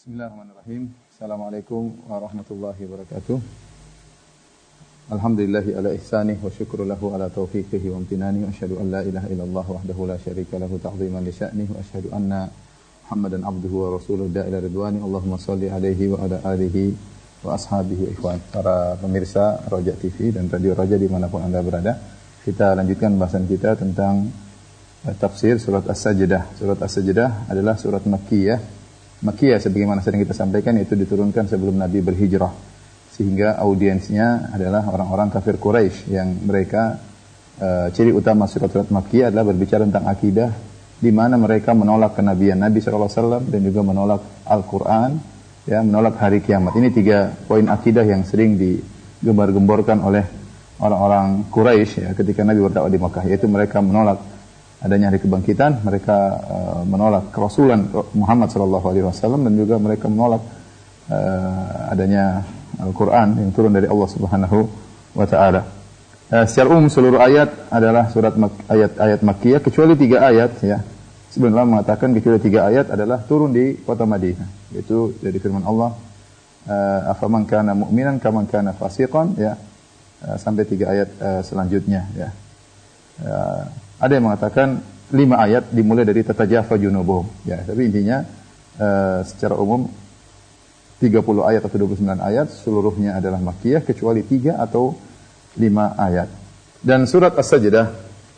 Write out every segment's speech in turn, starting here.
Bismillahirrahmanirrahim. Assalamualaikum warahmatullahi wabarakatuh. Alhamdulillahi ala ihsanih wa syukru lahu ala taufiqihi wa amtinani wa asyhadu an la ilaha illallah wahdahu la syarika lahu ta'ziman li sya'nihi wa asyhadu anna Muhammadan abduhu wa rasuluhu da'ila ridwani. Allahumma shalli alaihi wa ala alihi wa ashabihi wa ikhwan. Para pemirsa Roja TV dan Radio Roja dimanapun Anda berada, kita lanjutkan bahasan kita tentang tafsir surat As-Sajdah. Surat As-Sajdah adalah surat Makkiyah. Makkiyah sebagaimana sering kita sampaikan itu diturunkan sebelum Nabi berhijrah, sehingga audiensnya adalah orang-orang kafir Quraisy yang mereka ciri utama surat-surat Makkiyah adalah berbicara tentang akidah, di mana mereka menolak kenabian Nabi SAW dan juga menolak Al-Quran, ya, menolak hari kiamat. Ini 3 poin akidah yang sering digembar-gemborkan oleh orang-orang Quraisy ya, ketika Nabi berdakwah di Makkah, yaitu mereka menolak adanya hari kebangkitan, mereka menolak kerasulan Muhammad SAW dan juga mereka menolak adanya Al-Quran yang turun dari Allah Subhanahu wa Ta'ala. Secara umum seluruh ayat adalah ayat-ayat Makkiyah kecuali 3 ayat ya. Sebenarnya mengatakan kecuali 3 ayat adalah turun di kota Madinah, yaitu dari firman Allah afaman kana mu'minan kaman kana fasiqan ya, sampai 3 ayat selanjutnya ya. Ada yang mengatakan 5 ayat dimulai dari tatajafa junubuhum ya, tapi intinya secara umum 30 ayat atau 29 ayat seluruhnya adalah Makkiyah kecuali 3 atau 5 ayat. Dan surat As-Sajdah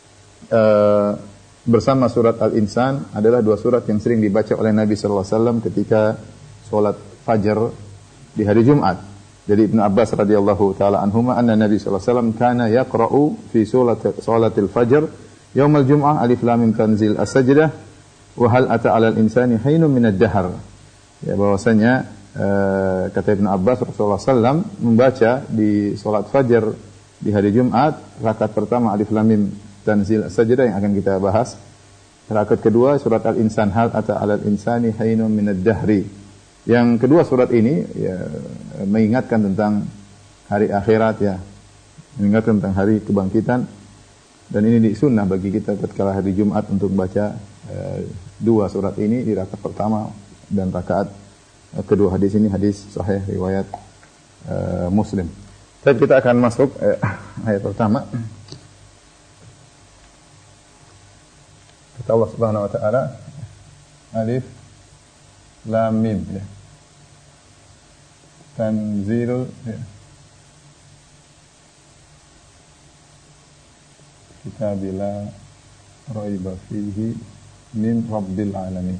bersama surat Al-Insan adalah 2 surat yang sering dibaca oleh Nabi sallallahu alaihi wasallam ketika salat fajar di hari Jumat. Jadi Ibnu Abbas radhiyallahu taala anhuma anna Nabi sallallahu alaihi wasallam kana yaqra'u fi salatil fajr Yaumal Jum'ah alif lam mim tanzil as-sajdah wa hal ata 'alal insani hinun minad dahr. Ya, bahwasanya kata Ibnu Abbas Rasulullah SAW membaca di salat fajar di hari Jumat rakaat pertama alif lam mim tanzil as-sajdah yang akan kita bahas. Rakaat kedua surat Al-Insan hal ata 'alal insani hinun minad dahri. Yang kedua surat ini ya, mengingatkan tentang hari akhirat ya. Mengingatkan tentang hari kebangkitan. Dan ini disunnah bagi kita ketika hari Jumat untuk baca 2 surat ini di rakaat pertama dan rakaat kedua. Hadis ini hadis sahih riwayat Muslim. Jadi kita akan masuk ayat pertama. Kata Allah Subhanahu wa taala alif lam mim ya. Tanzilul ya. Kitabillah raiba fihi min rabbil alamin.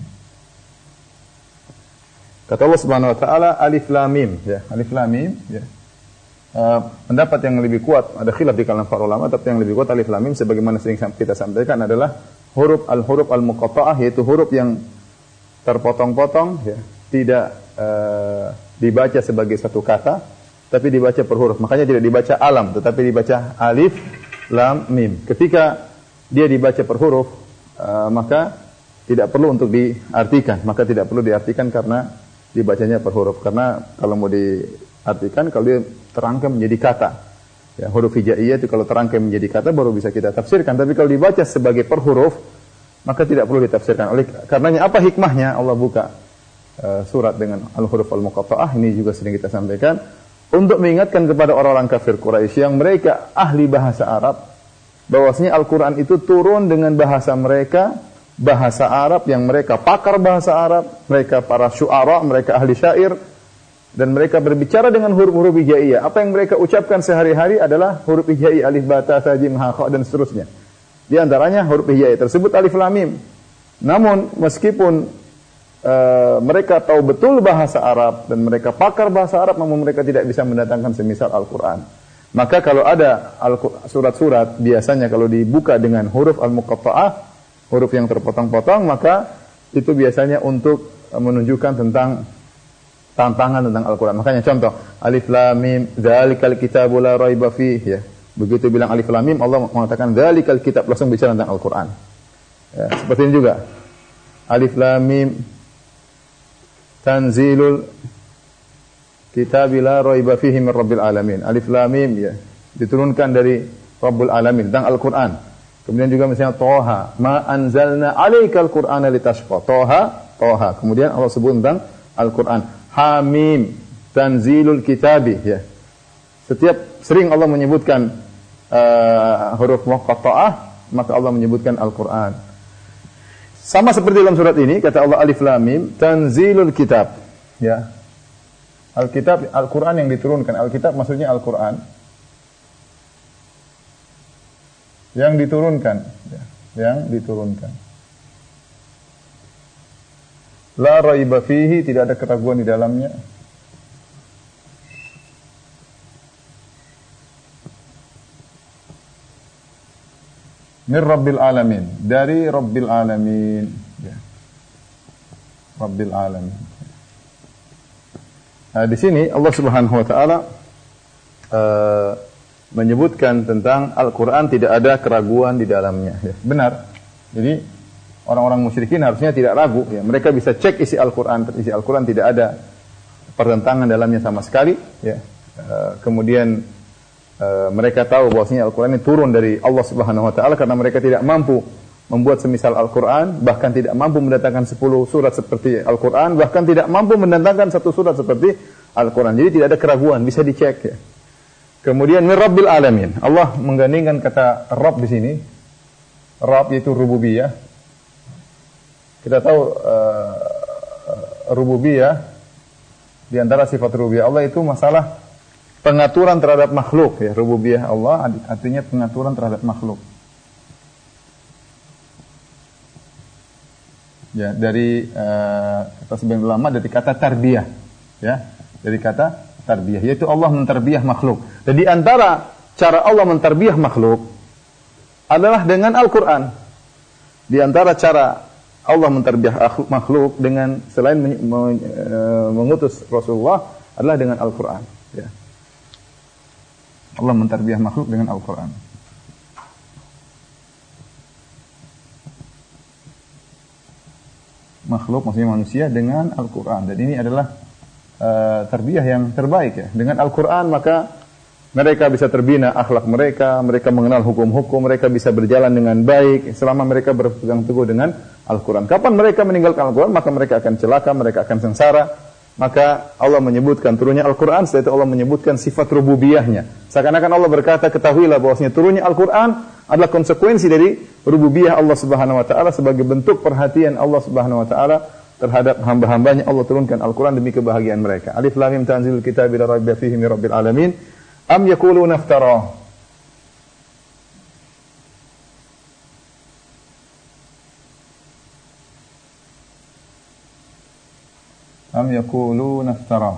Kata Allah Subhanahu wa taala alif lam mim ya, alif lam mim ya. Pendapat yang lebih kuat, ada khilaf di kalangan para ulama, tapi yang lebih kuat alif lam mim sebagaimana sering kita sampaikan adalah huruf al-muqatta'ah, yaitu huruf yang terpotong-potong ya, tidak dibaca sebagai satu kata, tapi dibaca per huruf. Makanya tidak dibaca alam, tetapi dibaca alif lam mim. Ketika dia dibaca per huruf, maka tidak perlu untuk diartikan. Maka tidak perlu diartikan karena dibacanya per huruf. Karena kalau mau diartikan, kalau dia terangkai menjadi kata, ya, huruf hijaiyah itu kalau terangkai menjadi kata baru bisa kita tafsirkan. Tapi kalau dibaca sebagai per huruf, maka tidak perlu ditafsirkan. Oleh karenanya apa hikmahnya Allah buka surat dengan al-huruf al-muqatta'ah? Ini juga sering kita sampaikan untuk mengingatkan kepada orang-orang kafir Quraisy yang mereka ahli bahasa Arab, bahwasanya Al-Quran itu turun dengan bahasa mereka, bahasa Arab yang mereka pakar bahasa Arab, mereka para syu'ara, mereka ahli syair, dan mereka berbicara dengan huruf-huruf hijaiyah. Apa yang mereka ucapkan sehari-hari adalah huruf hijaiyah, alif, ba, ta, sa, jim, ha, kha, dan seterusnya. Di antaranya huruf hijaiyah tersebut alif lam mim. Namun meskipun mereka tahu betul bahasa Arab dan mereka pakar bahasa Arab, namun mereka tidak bisa mendatangkan semisal Al-Quran. Maka kalau ada surat-surat, biasanya kalau dibuka dengan huruf al-muqatta'ah, huruf yang terpotong-potong, maka itu biasanya untuk menunjukkan tentang tantangan tentang Al-Quran. Makanya contoh, alif lam mim, dzalikal kitabu la raiba fihi ya. Begitu bilang alif lam mim, Allah mengatakan dzalikal kitab, langsung bicara tentang Al-Quran. Ya, seperti ini juga. Alif lam mim Tanzilul Kitabillah raiba fihi min rabbil alamin. Alif lam mim ya, diturunkan dari Rabbul Alamin tentang Al-Quran. Kemudian juga misalnya Toha, ma anzalna alaikal Qur'ana litashqa. Toha. Kemudian Allah sebut tentang Al-Quran. Hamim, tanzilul kitabi. Ya. Sering Allah menyebutkan huruf muqatta'ah, maka Allah menyebutkan Al-Quran. Sama seperti dalam surat ini, kata Allah Alif Lam Mim, tanzilul kitab. Ya. Al-kitab, Al-Quran yang diturunkan. Al-kitab maksudnya Al-Quran. Yang diturunkan. Ya. Yang diturunkan. La raiba fihi, tidak ada keraguan di dalamnya. Min Rabbil Alamin, dari Rabbil Alamin. Ya. Rabbil Alamin. Nah, di sini Allah Subhanahu wa taala menyebutkan tentang Al-Qur'an tidak ada keraguan di dalamnya. Ya, benar. Jadi orang-orang musyrikin harusnya tidak ragu. Ya, mereka bisa cek isi Al-Qur'an. Isi Al-Qur'an tidak ada pertentangan dalamnya sama sekali. Ya. Kemudian mereka tahu bahwasanya Al-Qur'an ini turun dari Allah Subhanahu wa taala karena mereka tidak mampu membuat semisal Al-Qur'an, bahkan tidak mampu mendatangkan 10 surat seperti Al-Qur'an, bahkan tidak mampu mendatangkan 1 surat seperti Al-Qur'an. Jadi tidak ada keraguan, bisa dicek ya. Kemudian min Rabbil Alamin. Allah menggandingkan kata Rabb di sini. Rabb yaitu rububiyah. Kita tahu rububiyah di antara sifat rububiyah Allah itu masalah pengaturan terhadap makhluk ya. Rububiyah Allah artinya pengaturan terhadap makhluk. Ya, dari kata sebagian ulama dari kata tarbiyah ya. Dari kata tarbiyah yaitu Allah mentarbiyah makhluk. Dan di antara cara Allah mentarbiyah makhluk adalah dengan Al-Qur'an. Di antara cara Allah mentarbiyah makhluk dengan selain mengutus Rasulullah adalah dengan Al-Qur'an ya. Allah mentarbiyah makhluk dengan Al-Qur'an. Makhluk maksudnya manusia dengan Al-Qur'an. Dan ini adalah tarbiyah yang terbaik ya. Dengan Al-Qur'an maka mereka bisa terbina akhlak mereka, mereka mengenal hukum-hukum, mereka bisa berjalan dengan baik selama mereka berpegang teguh dengan Al-Qur'an. Kapan mereka meninggalkan Al-Qur'an maka mereka akan celaka, mereka akan sengsara. Maka Allah menyebutkan turunnya Al-Qur'an, setelah itu Allah menyebutkan sifat rububiyahnya. Seakan-akan Allah berkata, ketahuilah bahwasanya turunnya Al-Qur'an adalah konsekuensi dari rububiyah Allah Subhanahu wa taala sebagai bentuk perhatian Allah Subhanahu wa taala terhadap hamba-hambanya. Allah turunkan Al-Qur'an demi kebahagiaan mereka. Alif Lam Mim tanzilul kitabi la raiba fihi min Rabbil Alamin. Am yaquluna iftara. Am yaquluna iftara.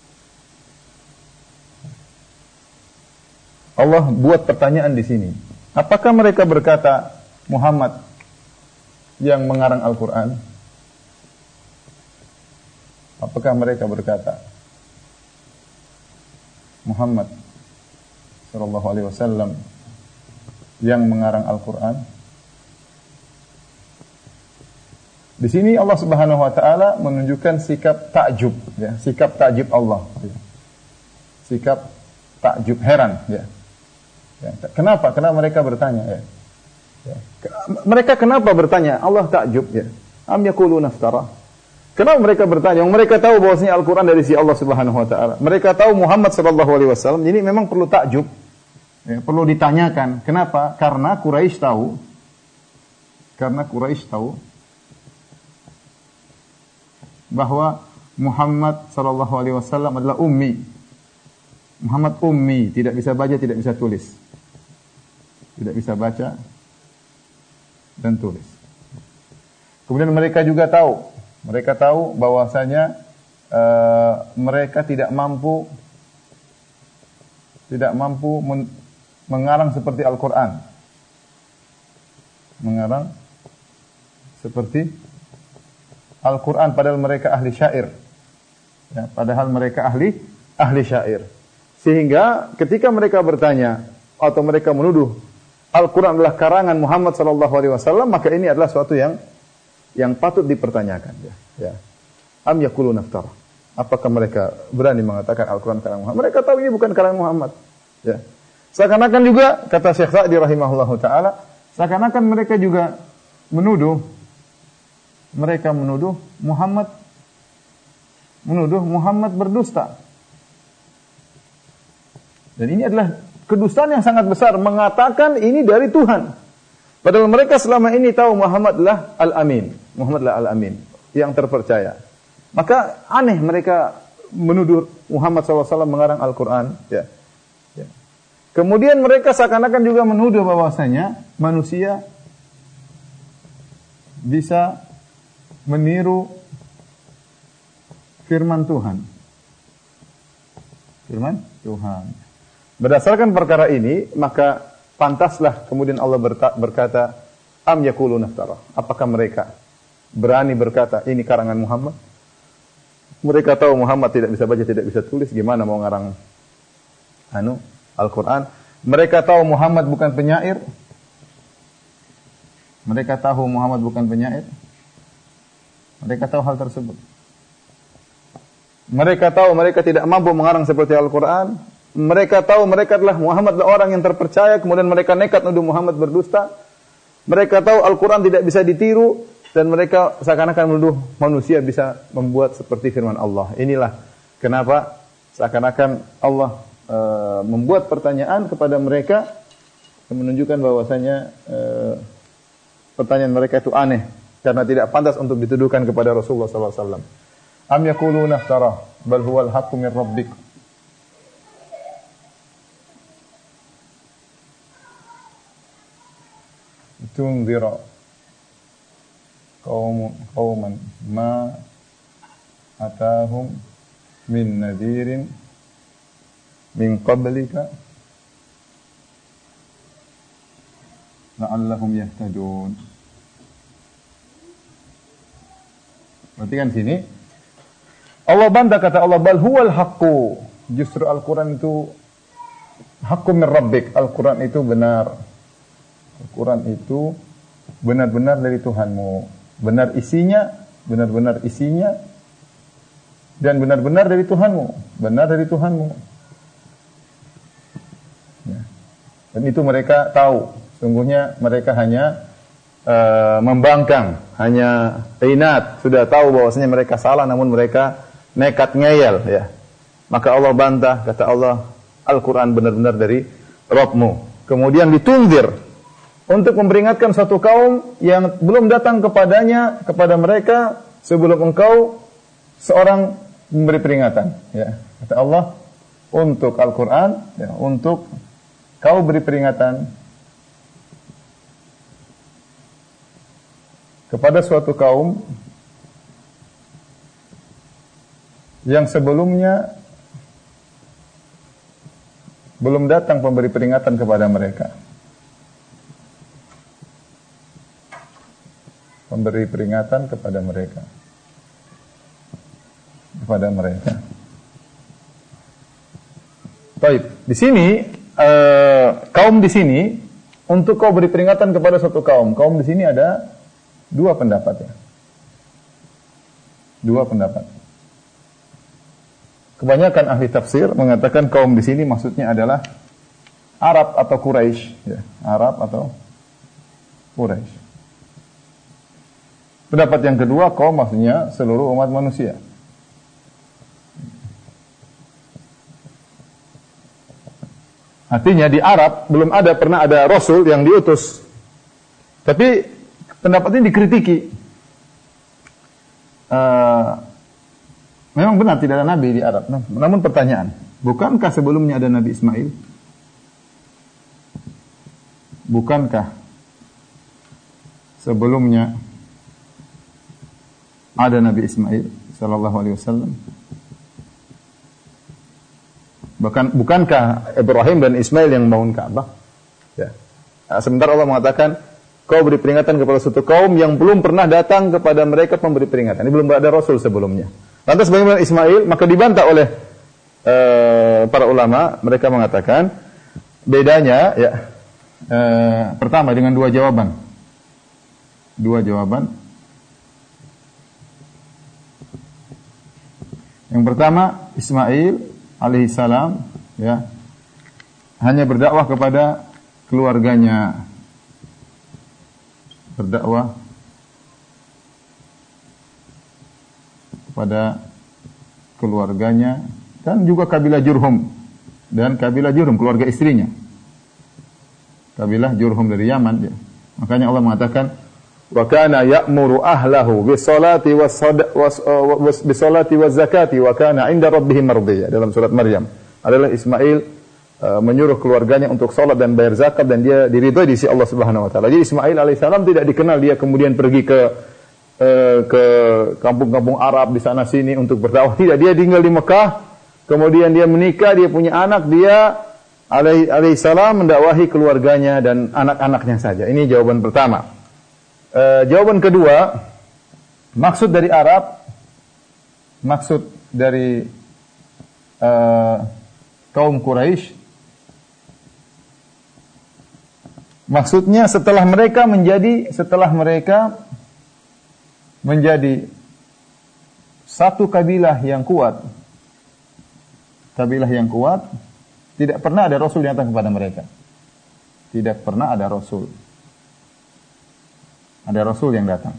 Allah buat pertanyaan di sini. Apakah mereka berkata Muhammad yang mengarang Al-Qur'an? Apakah mereka berkata Muhammad sallallahu alaihi wasallam yang mengarang Al-Qur'an? Di sini Allah Subhanahu wa taala menunjukkan sikap takjub ya, sikap takjub Allah. Ya. Sikap takjub heran ya. Ya. Kenapa? Kenapa mereka bertanya ya? Ya. Mereka kenapa bertanya? Allah takjub ya. Am yaquluna iftara. Kenapa mereka bertanya? Mereka tahu bahwasanya Al-Qur'an dari sisi Allah Subhanahu wa taala. Mereka tahu Muhammad sallallahu alaihi wasallam. Jadi memang perlu takjub. Ya, perlu ditanyakan. Kenapa? Karena Quraisy tahu bahwa Muhammad sallallahu alaihi wasallam adalah ummi. Muhammad ummi, tidak bisa baca, tidak bisa tulis. Tidak bisa baca dan tulis. Kemudian mereka juga tahu bahwasanya mereka tidak mampu mengarang seperti Al-Qur'an. Mengarang seperti Al-Qur'an padahal mereka ahli syair. Ya, padahal mereka ahli syair. Sehingga ketika mereka bertanya atau mereka menuduh Al-Qur'an adalah karangan Muhammad sallallahu alaihi wasallam, maka ini adalah suatu yang patut dipertanyakan ya. Ya. Am yaquluna iftara. Apakah mereka berani mengatakan Al-Qur'an karangan Muhammad? Mereka tahu ini bukan karangan Muhammad. Ya. Seakan-akan juga kata Syekh Sa'di rahimahullahu taala, seakan-akan mereka juga menuduh Muhammad menuduh Muhammad berdusta. Dan ini adalah kedustaan yang sangat besar, mengatakan ini dari Tuhan. Padahal mereka selama ini tahu Muhammadlah Al-Amin. Muhammadlah Al-Amin, yang terpercaya. Maka aneh mereka menuduh Muhammad SAW mengarang Al-Quran. Ya. Ya. Kemudian mereka seakan-akan juga menuduh bahwasanya manusia bisa meniru firman Tuhan. Firman Tuhan. Berdasarkan perkara ini, maka pantaslah kemudian Allah berkata, am yaquluna iftara. Apakah mereka berani berkata ini karangan Muhammad? Mereka tahu Muhammad tidak bisa baca, tidak bisa tulis, gimana mau ngarang Al-Quran? Mereka tahu Muhammad bukan penyair. Mereka tahu Muhammad bukan penyair. Mereka tahu hal tersebut. Mereka tahu mereka tidak mampu mengarang seperti Al-Quran. Mereka tahu mereka adalah Muhammad adalah orang yang terpercaya. Kemudian mereka nekat menuduh Muhammad berdusta. Mereka tahu Al-Quran tidak bisa ditiru. Dan mereka seakan-akan menuduh manusia bisa membuat seperti firman Allah. Inilah kenapa seakan-akan Allah membuat pertanyaan kepada mereka yang menunjukkan bahwasanya pertanyaan mereka itu aneh karena tidak pantas untuk dituduhkan kepada Rasulullah SAW. Am yaquluna iftara bal huwal haqqu min rabbik. Tunzira qauman ma atahum min nadhirin min qablika la'allahum yahtadun. Perhatikan sini. Allah bantah, kata Allah, bal huwal haqqu. Justru Al-Quran itu haqqu min rabbik. Al-Quran itu benar. Al-Quran itu benar-benar dari Tuhanmu. Benar isinya, benar-benar isinya, dan benar-benar dari Tuhanmu. Benar dari Tuhanmu. Ya. Dan itu mereka tahu. Sungguhnya mereka hanya membangkang, hanya inat, sudah tahu bahwasanya mereka salah, namun mereka nekat ngeyel, ya. Maka Allah bantah, kata Allah, Al-Quran benar-benar dari Rabbmu. Kemudian ditunzir untuk memperingatkan suatu kaum yang belum datang kepada mereka sebelum engkau seorang memberi peringatan, ya. Kata Allah, untuk Al-Quran, ya, untuk kau beri peringatan kepada suatu kaum yang sebelumnya belum datang pemberi peringatan kepada mereka. Pemberi peringatan kepada mereka. Kepada mereka. Baik, di sini kaum di sini untuk kau beri peringatan kepada suatu kaum. Kaum di sini ada dua pendapat, ya. Dua pendapat. Kebanyakan ahli tafsir mengatakan kaum di sini maksudnya adalah Arab atau Quraisy, ya. Arab atau Quraisy. Pendapat yang kedua, kaum maksudnya seluruh umat manusia. Artinya di Arab belum pernah ada rasul yang diutus. Tapi pendapat ini dikritiki. Memang benar tidak ada nabi di Arab. Namun pertanyaan, bukankah sebelumnya ada Nabi Ismail? Bukankah sebelumnya ada Nabi Ismail sallallahu alaihi wasallam? Bukankah Ibrahim dan Ismail yang membangun Ka'bah? Ya. Sementara Allah mengatakan, kau beri peringatan kepada suatu kaum yang belum pernah datang kepada mereka pemberi peringatan. Ini belum ada Rasul sebelumnya. Lantas bagaimana Ismail? Maka dibantah oleh para ulama. Mereka mengatakan bedanya, ya, pertama dengan dua jawaban. Dua jawaban. Yang pertama, Ismail alaihissalam, ya, hanya berdakwah kepada keluarganya. Berdakwah kepada keluarganya, dan juga kabilah Jurhum dan kabilah Jurhum, keluarga istrinya. Kabilah Jurhum dari Yaman. Ya. Makanya Allah mengatakan, wa kana ya'muru ahlahu bis-salati waz-zakati wa kana 'inda rabbih mardiyya, dalam surat Maryam. Adalah Ismail menyuruh keluarganya untuk salat dan bayar zakat, dan dia diridhoi di sisi Allah Subhanahu wa taala. Jadi Ismail alaihissalam tidak dikenal dia kemudian pergi ke kampung-kampung Arab di sana sini untuk berdakwah. Tidak, dia tinggal di Mekah, kemudian dia menikah, dia punya anak, dia alaihissalam mendakwahi keluarganya dan anak-anaknya saja. Ini jawaban pertama. Jawaban kedua, maksud dari Arab, maksud dari kaum Quraisy, maksudnya setelah mereka menjadi satu kabilah yang kuat, tidak pernah ada Rasul yang datang kepada mereka. Tidak pernah ada Rasul. Ada Rasul yang datang.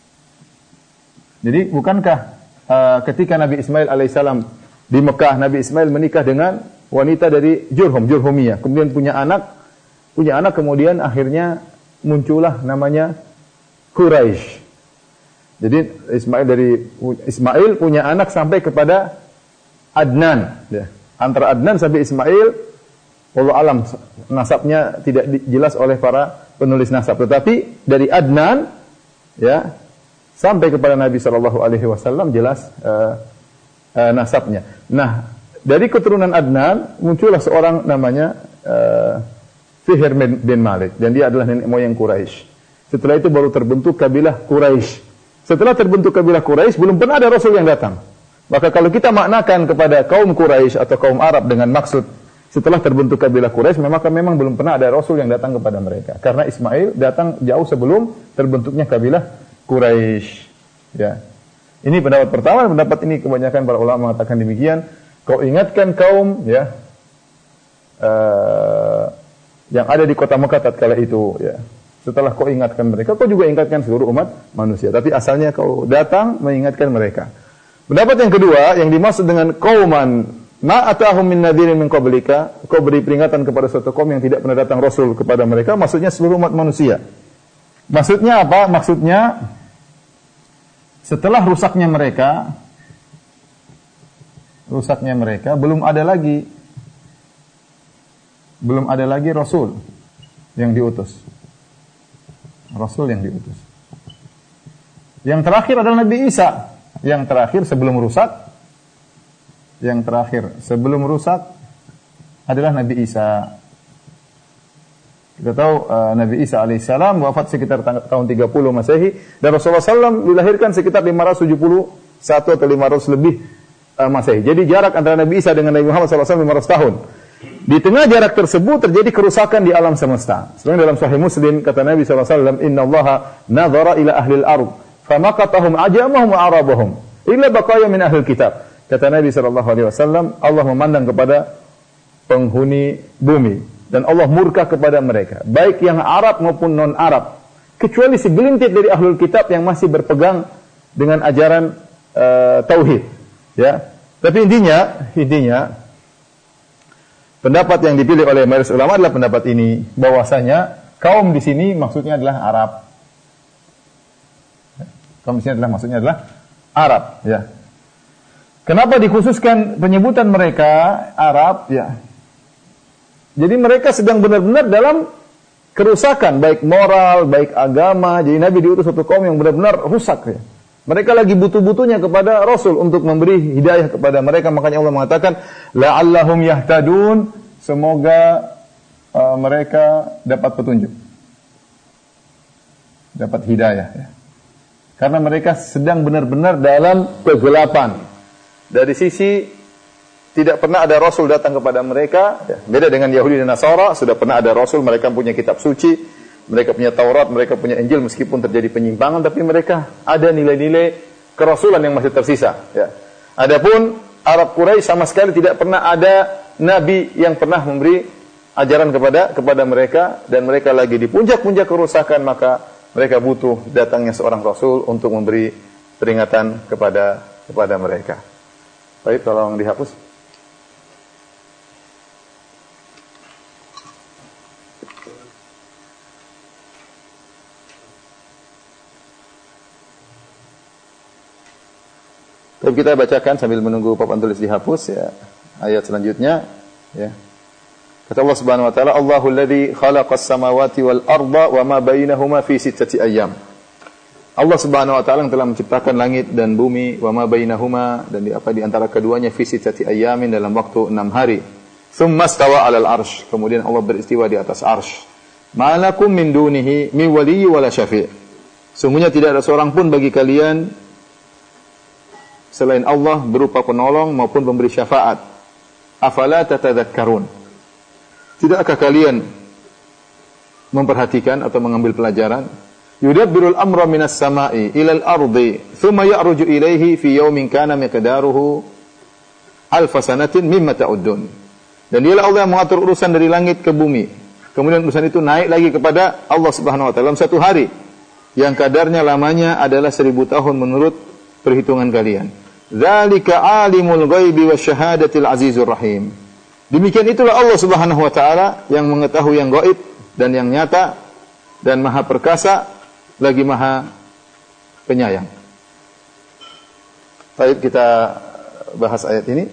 Jadi bukankah ketika Nabi Ismail alaihissalam di Mekah, Nabi Ismail menikah dengan wanita dari Jurhumiyah, kemudian punya anak, kemudian akhirnya muncullah namanya Quraisy. Jadi Ismail punya anak sampai kepada Adnan. Ya. Antara Adnan sampai Ismail, wallahu alam nasabnya tidak jelas oleh para penulis nasab, tetapi dari Adnan ya sampai kepada Nabi sallallahu alaihi wasallam jelas nasabnya. Nah, dari keturunan Adnan muncullah seorang namanya Fihr bin Malik, dan dia adalah nenek moyang Quraisy. Setelah itu baru terbentuk kabilah Quraisy. Setelah terbentuk kabilah Quraisy belum pernah ada Rasul yang datang. Maka kalau kita maknakan kepada kaum Quraisy atau kaum Arab dengan maksud setelah terbentuk kabilah Quraisy, maka memang belum pernah ada Rasul yang datang kepada mereka. Karena Ismail datang jauh sebelum terbentuknya kabilah Quraisy. Ya. Ini pendapat pertama. Pendapat ini kebanyakan para ulama mengatakan demikian. Kau ingatkan kaum ya yang ada di kota Mekah tatkala itu. Ya. Setelah kau ingatkan mereka, kau juga ingatkan seluruh umat manusia. Tapi asalnya kau datang mengingatkan mereka. Pendapat yang kedua, yang dimaksud dengan qauman ma atahum min nadhirin min qablika, kau beri peringatan kepada suatu kaum yang tidak pernah datang Rasul kepada mereka, maksudnya seluruh umat manusia. Maksudnya apa? Maksudnya setelah rusaknya mereka belum ada lagi Rasul yang diutus. Rasul yang diutus. Yang terakhir adalah Nabi Isa. Yang terakhir sebelum rusak adalah Nabi Isa. Kita tahu Nabi Isa alaihissalam wafat sekitar tahun 30 Masehi, dan Rasulullah SAW dilahirkan sekitar 571 atau 500 lebih Masehi. Jadi jarak antara Nabi Isa dengan Nabi Muhammad SAW 500 tahun. Di tengah jarak tersebut terjadi kerusakan di alam semesta. Sebenarnya dalam Sahih Muslim kata Nabi SAW, Inna Allaha nadhara ila ahlil ard famaqatahum ajamahum wa arabahum illa baqaya min ahlil kitab. Kata Nabi SAW, Allah memandang kepada penghuni bumi dan Allah murka kepada mereka, baik yang Arab maupun non-Arab, kecuali segelintir dari ahlul kitab yang masih berpegang dengan ajaran tauhid. Ya. Tapi intinya pendapat yang dipilih oleh mayoritas ulama adalah pendapat ini, bahwasanya kaum di sini maksudnya adalah Arab. Kaum di sini maksudnya adalah Arab, ya. Kenapa dikhususkan penyebutan mereka Arab, ya? Jadi mereka sedang benar-benar dalam kerusakan, baik moral, baik agama. Jadi Nabi diutus satu kaum yang benar-benar rusak, ya. Mereka lagi butuh-butuhnya kepada Rasul untuk memberi hidayah kepada mereka. Makanya Allah mengatakan, la'allahum yahtadun, semoga mereka dapat petunjuk, dapat hidayah, ya. Karena mereka sedang benar-benar dalam kegelapan. Dari sisi tidak pernah ada Rasul datang kepada mereka, ya. Beda dengan Yahudi dan Nasara, sudah pernah ada Rasul, mereka punya kitab suci, mereka punya Taurat, mereka punya Injil, meskipun terjadi penyimpangan, tapi mereka ada nilai-nilai kerasulan yang masih tersisa. Ya. Adapun Arab Quraisy sama sekali tidak pernah ada Nabi yang pernah memberi ajaran kepada mereka, dan mereka lagi di puncak-puncak kerusakan, maka mereka butuh datangnya seorang Rasul untuk memberi peringatan kepada mereka. Baik, tolong dihapus. Tapi kita bacakan sambil menunggu papan tulis dihapus ya. Ayat selanjutnya ya. Kata Allah Subhanahu wa taala, Allahul ladzi khalaqas samawati wal arda wa ma bainahuma fi sittati ayyam. Allah Subhanahu wa taala yang telah menciptakan langit dan bumi, wa ma bainahuma, dan di antara keduanya fi sittati ayyamin, dalam waktu 6 hari. Tsumma stawa 'alal arsy. Kemudian Allah beristiwa di atas arsy. Ma lakum min dunihi min waliyyin wala syafi'. Sungguhnya tidak ada seorang pun bagi kalian selain Allah berupa penolong maupun pemberi syafaat. Afala tatadzakkarun. Tidakkah kalian memperhatikan atau mengambil pelajaran? Yudabbirul amra minas sama'i ilal ardi, thumma ya'ruju ilaihi fi yawmin kana miqdaruhu alfa sanatin mimma ta'uddun. Dan dialah Allah yang mengatur urusan dari langit ke bumi. Kemudian urusan itu naik lagi kepada Allah Subhanahu wa taala dalam satu hari yang kadarnya lamanya adalah 1000 tahun menurut perhitungan kalian. Dzalika alimul ghaibi wasyahadatil azizur rahim. Demikian itulah Allah Subhanahu wa taala yang mengetahui yang gaib dan yang nyata, dan maha perkasa lagi maha penyayang. Baik, kita bahas ayat ini.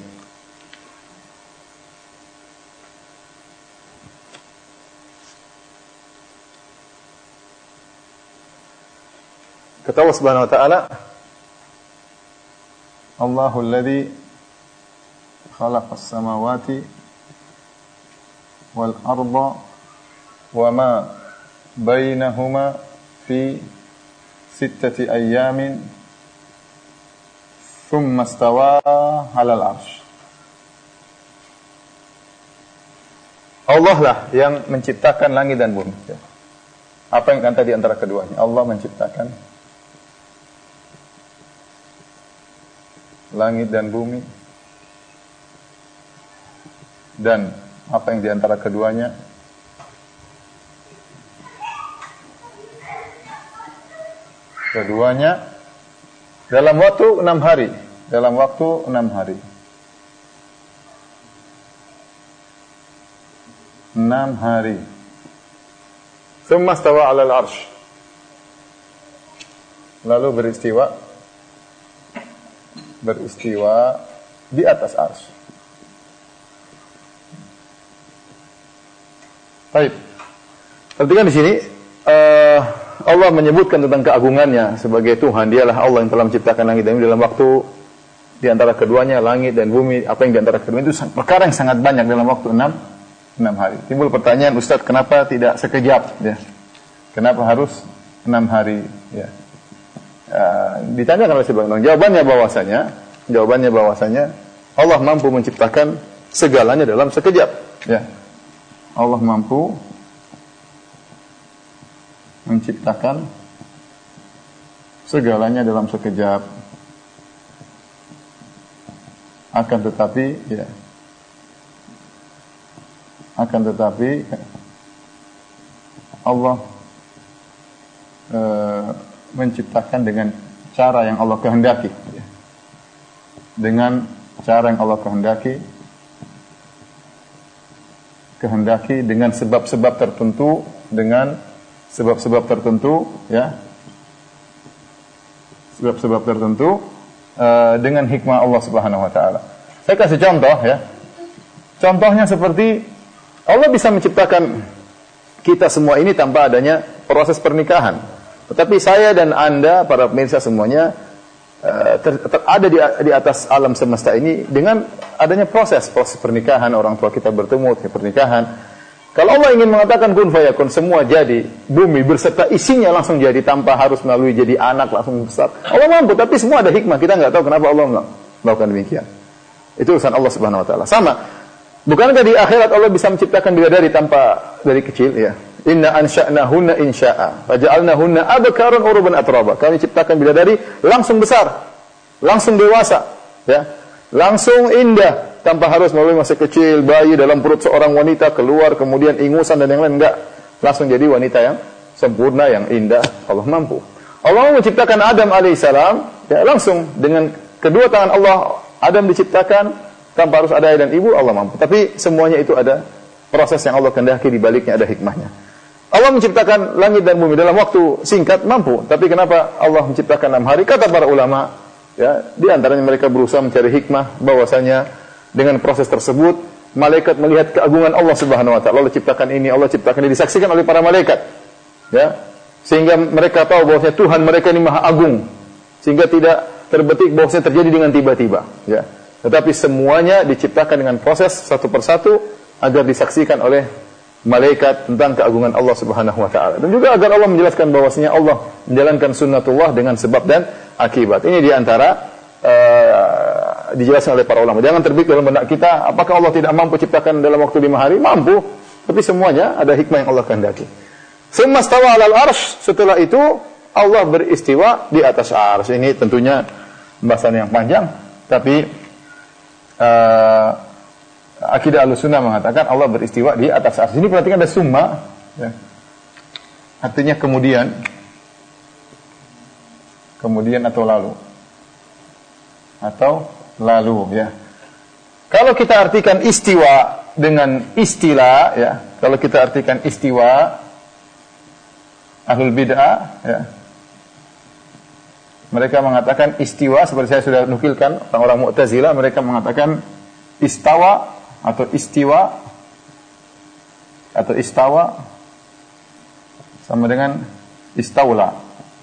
Kata Allah Subhanahu wa taala, Allahul ladzi khalaqas samawati wal arda wa ma bainahuma fi sittati ayyamin thumma istawa 'alal arsy. Allah lah yang menciptakan langit dan bumi. Apa yang ada di antara keduanya? Allah menciptakan langit dan bumi, dan apa yang di antara keduanya? Keduanya dalam waktu 6 hari. Dalam waktu 6 hari. 6 hari. Tsumma stawa 'alal arsy. Lalu beristiwa di atas arsy. Baik. Perhatikan di sini Allah menyebutkan tentang keagungannya sebagai Tuhan. Dialah Allah yang telah menciptakan langit dan bumi dalam waktu di antara keduanya, langit dan bumi, apa yang di antara keduanya itu perkara yang sangat banyak dalam waktu 6 hari. Timbul pertanyaan, Ustaz, kenapa tidak sekejap ya? Kenapa harus 6 hari ya? Ditanyakan oleh sebagian orang. Jawabannya bahwasanya Allah mampu menciptakan segalanya dalam sekejap ya. Allah mampu menciptakan segalanya dalam sekejap. Akan tetapi Allah menciptakan dengan cara yang Allah kehendaki. Dengan cara yang Allah kehendaki dengan sebab-sebab tertentu, ya. Sebab-sebab tertentu dengan hikmah Allah Subhanahu wa taala. Saya kasih contoh ya. Contohnya seperti Allah bisa menciptakan kita semua ini tanpa adanya proses pernikahan. Tetapi saya dan Anda, para pemirsa semuanya, ada di atas alam semesta ini dengan adanya proses pernikahan. Orang tua kita bertemu di pernikahan. Kalau Allah ingin mengatakan kun fayakun, semua jadi, bumi berserta isinya langsung jadi tanpa harus melalui jadi anak langsung besar. Allah mampu, tapi semua ada hikmah. Kita nggak tahu kenapa Allah melakukan demikian. Itu urusan Allah Subhanahu wa taala. Sama, bukankah di akhirat Allah bisa menciptakan bidadari tanpa dari kecil ya? Inna ansha'nahunna insya'a faja'alnahunna abkaran uruban atraba. Kami ciptakan bidadari langsung besar, langsung dewasa, ya. Langsung indah tanpa harus melalui masa kecil, bayi dalam perut seorang wanita keluar kemudian ingusan dan yang lain, enggak. Langsung jadi wanita yang sempurna, yang indah. Allah mampu. Allah menciptakan Adam alaihissalam ya, langsung dengan kedua tangan Allah Adam diciptakan tanpa harus ada ayah dan ibu, Allah mampu. Tapi semuanya itu ada proses yang Allah kehendaki, di baliknya ada hikmahnya. Allah menciptakan langit dan bumi dalam waktu singkat, mampu. Tapi kenapa Allah menciptakan 6 hari? Kata para ulama, ya, di antaranya mereka berusaha mencari hikmah bahwasanya dengan proses tersebut malaikat melihat keagungan Allah Subhanahu wa taala. Allah ciptakan ini, Allah ciptakan ini, disaksikan oleh para malaikat. Ya. Sehingga mereka tahu bahwasanya Tuhan mereka ini Maha Agung. Sehingga tidak terbetik bahwasanya terjadi dengan tiba-tiba, ya. Tetapi semuanya diciptakan dengan proses satu persatu agar disaksikan oleh malaikat tentang keagungan Allah Subhanahu wa taala. Dan juga agar Allah menjelaskan bahwasanya Allah menjalankan sunnatullah dengan sebab dan akibat. Ini di antara dijelaskan oleh para ulama. Jangan terbit dalam benak kita, apakah Allah tidak mampu ciptakan dalam waktu 5 hari? Mampu. Tapi semuanya ada hikmah yang Allah kehendaki. Summa stawa 'alal arsy, setelah itu Allah beristiwa di atas arsy. Ini tentunya pembahasan yang panjang, tapi akidah Ahlussunnah mengatakan Allah beristiwa di atas arsy. Ini perhatikan ada summa, ya. Artinya kemudian atau lalu, ya. Kalau kita artikan istiwa dengan istilah, ya, kalau kita artikan istiwa, ahlul bid'ah, ya, mereka mengatakan istiwa, seperti saya sudah nukilkan, orang-orang Mu'tazilah mereka mengatakan istawa atau istiwa atau istawa sama dengan istaula.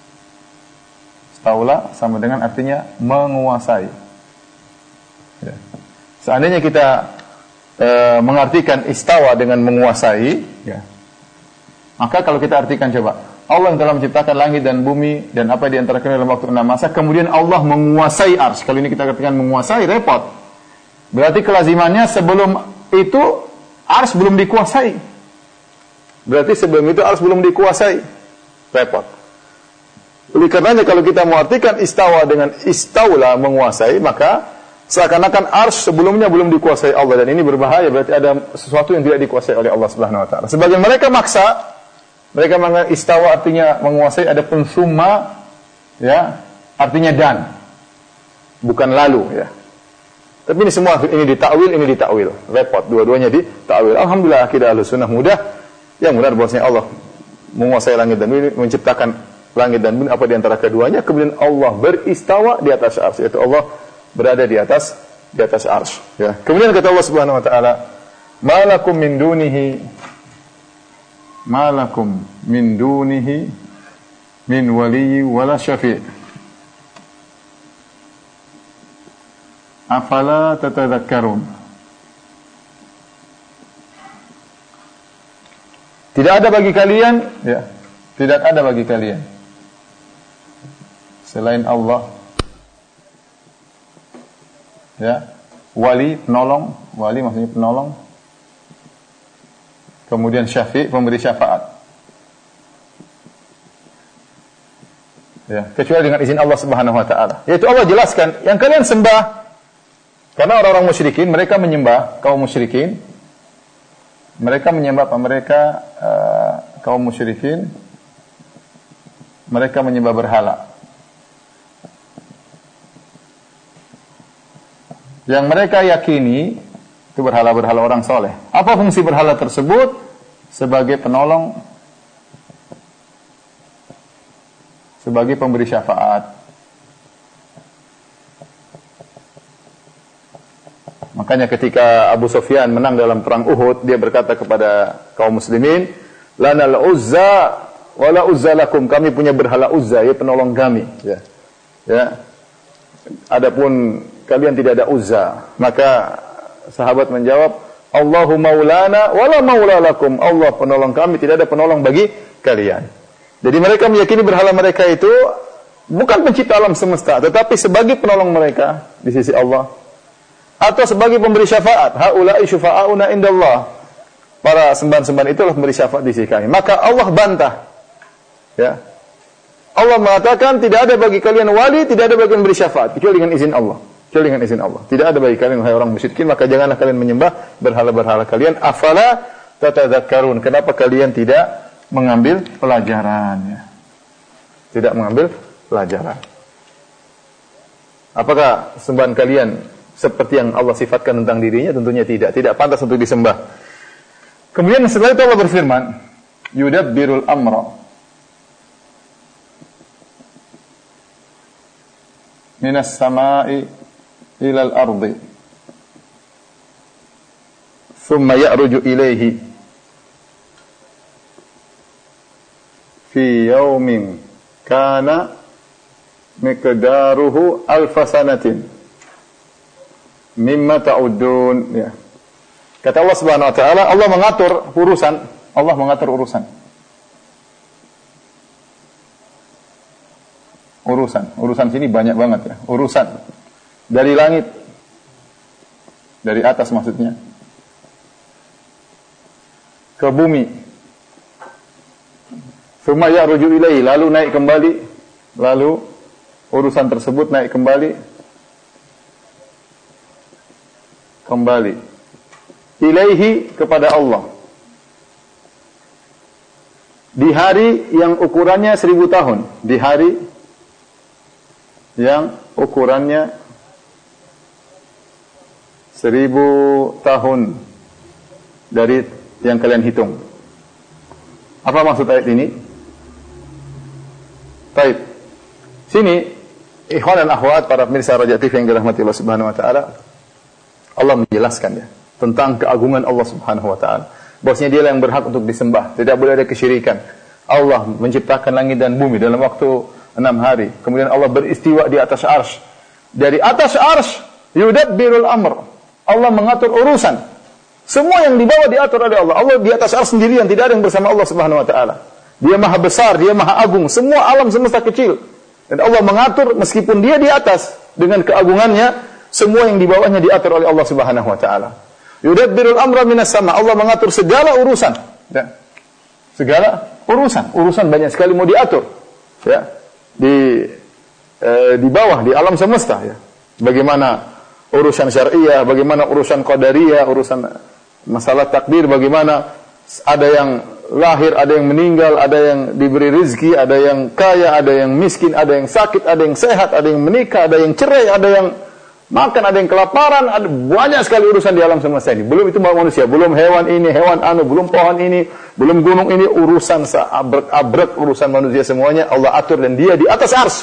Istaula sama dengan artinya menguasai. Ya. Seandainya kita mengartikan istawa dengan menguasai, ya, maka kalau kita artikan coba, Allah yang telah menciptakan langit dan bumi dan apa di antara keduanya dalam waktu 6 masa, kemudian Allah menguasai arsy. Kalau ini kita artikan menguasai, repot. Berarti kelazimannya sebelum itu arsy belum dikuasai. Berarti sebelum itu arsy belum dikuasai. Repot. Oleh karenanya kalau kita mengartikan istawa dengan istaula menguasai, maka seakan-akan arsy sebelumnya belum dikuasai Allah, dan ini berbahaya. Berarti ada sesuatu yang tidak dikuasai oleh Allah Subhanahu wa taala. Sebagian mereka maksa, mereka mengatakan istawa artinya menguasai, ada pun summa, ya, artinya dan, bukan lalu, ya. Tapi ini semua ini ditakwil, repot, dua-duanya ditakwil. Alhamdulillah akidah Ahlussunnah mudah, yang mudah bahwasanya Allah menguasai langit dan bumi, menciptakan langit dan bumi, apa di antara keduanya, kemudian Allah beristawa di atas arsy, yaitu Allah berada di atas arsy, ya. Kemudian kata Allah Subhanahu wa taala, malakum min dunihi min waliyyi wala syafi'. Afala tatadzakkarun. Tidak ada bagi kalian, ya, tidak ada bagi kalian selain Allah, ya, wali, penolong, wali maksudnya penolong, kemudian syafi', pemberi syafaat, ya, kecuali dengan izin Allah Subhanahu wa taala. Yaitu Allah jelaskan yang kalian sembah. Karena orang-orang musyrikin, mereka menyembah kaum musyrikin. Mereka menyembah apa? Kaum musyrikin, mereka menyembah berhala. Yang mereka yakini itu berhala-berhala orang soleh. Apa fungsi berhala tersebut? Sebagai penolong, sebagai pemberi syafaat. Makanya ketika Abu Sufyan menang dalam perang Uhud, dia berkata kepada kaum muslimin, lanal uzza wala uzza lakum, kami punya berhala Uzza, ya, penolong kami, ya. Ya. Adapun kalian tidak ada Uzza. Maka sahabat menjawab, Allahu maulana wala maula lakum, Allah penolong kami, tidak ada penolong bagi kalian. Jadi mereka meyakini berhala mereka itu bukan pencipta alam semesta, tetapi sebagai penolong mereka di sisi Allah, atau sebagai pemberi syafaat. Haula'i syufa'auna indallah, para sembahan-sembahan itulah pemberi syafaat di sisi kami. Maka Allah bantah, ya. Allah mengatakan tidak ada bagi kalian wali, tidak ada bagi memberi syafaat kecuali dengan izin Allah. Kecuali dengan izin Allah. Tidak ada bagi kalian wahai orang musyrikin, maka janganlah kalian menyembah berhala-berhala kalian. Afala tatadzakkarun, kenapa kalian tidak mengambil pelajaran, ya. Tidak mengambil pelajaran. Apakah sembahan kalian seperti yang Allah sifatkan tentang dirinya? Tentunya tidak. Tidak pantas untuk disembah. Kemudian setelah itu Allah berfirman, yudabbirul amra minas sama'i ilal ardi thumma ya'ruju ilaihi fi yaumin kana miqdaruhu alfasanatin mimma ta'udun. Ya. Kata Allah Subhanahu wa taala, Allah mengatur urusan. Allah mengatur urusan. Urusan sini banyak banget ya. Urusan dari langit, dari atas maksudnya, ke bumi. Tsumma ya'ruju ilaihi, lalu naik kembali, lalu urusan tersebut naik kembali ilaihi, kepada Allah, di hari yang ukurannya 1000 tahun, di hari yang ukurannya 1000 tahun dari yang kalian hitung. Apa maksud ayat ini? Baik. Sini, ikhwan dan akhwat, para pemirsa Raja TV yang dirahmati Allah Subhanahu wa taala, Allah menjelaskan ya tentang keagungan Allah Subhanahu wa taala. Bahwasanya Dia yang berhak untuk disembah, tidak boleh ada kesyirikan. Allah menciptakan langit dan bumi dalam waktu 6 hari. Kemudian Allah beristiwa di atas arsy. Dari atas arsy yudabbirul amr. Allah mengatur urusan. Semua yang dibawa diatur oleh Allah. Allah di atas arsy sendirian, tidak ada yang bersama Allah Subhanahu wa taala. Dia maha besar, Dia maha agung. Semua alam semesta kecil. Dan Allah mengatur meskipun Dia di atas, dengan keagungannya, semua yang di bawahnya diatur oleh Allah Subhanahu wa taala. Yudabbirul amra minas sama. Allah mengatur segala urusan. Ya. Segala urusan banyak sekali mau diatur. Ya. Di bawah, di alam semesta ya. Bagaimana urusan syariah, bagaimana urusan qadariyah, urusan masalah takdir, bagaimana ada yang lahir, ada yang meninggal, ada yang diberi rezeki, ada yang kaya, ada yang miskin, ada yang sakit, ada yang sehat, ada yang menikah, ada yang cerai, ada yang makan, ada yang kelaparan, ada banyak sekali urusan di alam semesta ini. Belum itu manusia, belum hewan ini, hewan anu, belum pohon ini, belum gunung ini, urusan seabrek-abrek urusan manusia semuanya Allah atur, dan Dia di atas arsy.